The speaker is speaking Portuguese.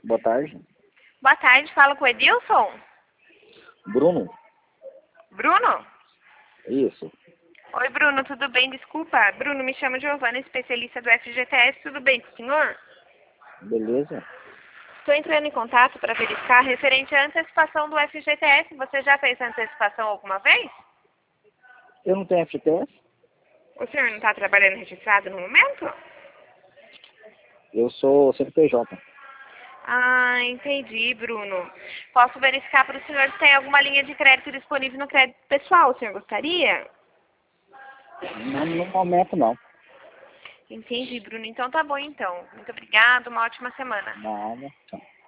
Boa tarde. Boa tarde, fala com o Edilson? Bruno? Bruno? Isso. Oi, Bruno, tudo bem? Desculpa. Bruno, me chama Giovana, especialista do FGTS. Tudo bem com o senhor? Beleza? Estou entrando em contato para verificar referente à antecipação do FGTS. Você já fez a antecipação alguma vez? Eu não tenho FTS? O senhor não está trabalhando registrado no momento? Eu sou CNPJ. Ah, entendi, Bruno. Posso verificar para o senhor se tem alguma linha de crédito disponível no crédito pessoal. O senhor gostaria? Não, no momento não. Entendi, Bruno. Então tá bom, então. Muito obrigada. Uma ótima semana. Nada. Tchau.